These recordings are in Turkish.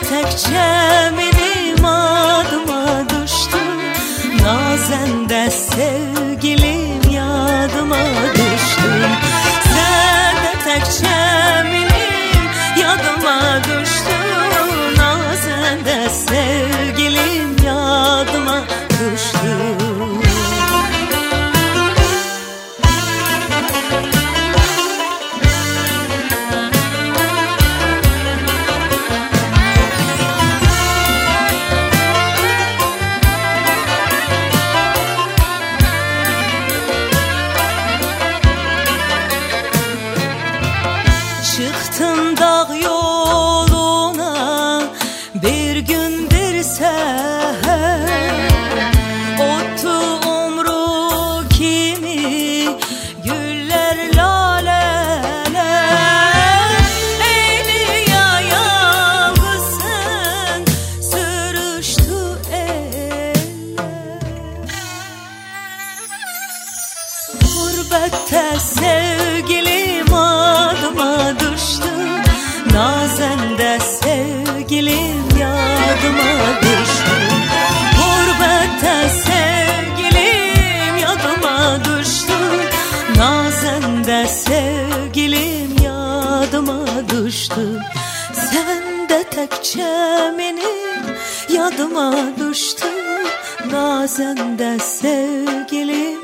tekçe benim adıma düştü. Nazende sevgilim yadıma düştü. Sen de tekçe benim yadıma düştü. Nazende sevgilim yadıma düştü. Çıktım dağ yoluna bir gün bir seher. Ottu umru kimi güller laleler. Eyli yalnızsın sürüştü eller. Gurbette sevgilim adıma düştü. Nazende sevgilim yadıma düştü. Gurbette sevgilim yadıma düştü. Nazende sevgilim yadıma düştü. Sen de tekçe benim yadıma düştü. Nazende sevgilim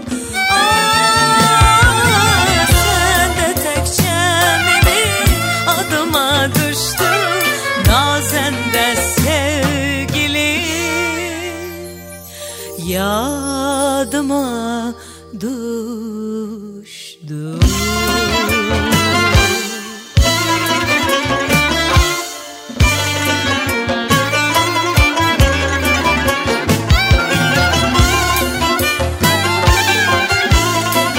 düştü. Nazende sevgilim yadıma düştü.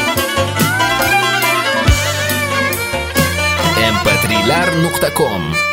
mp3lar.com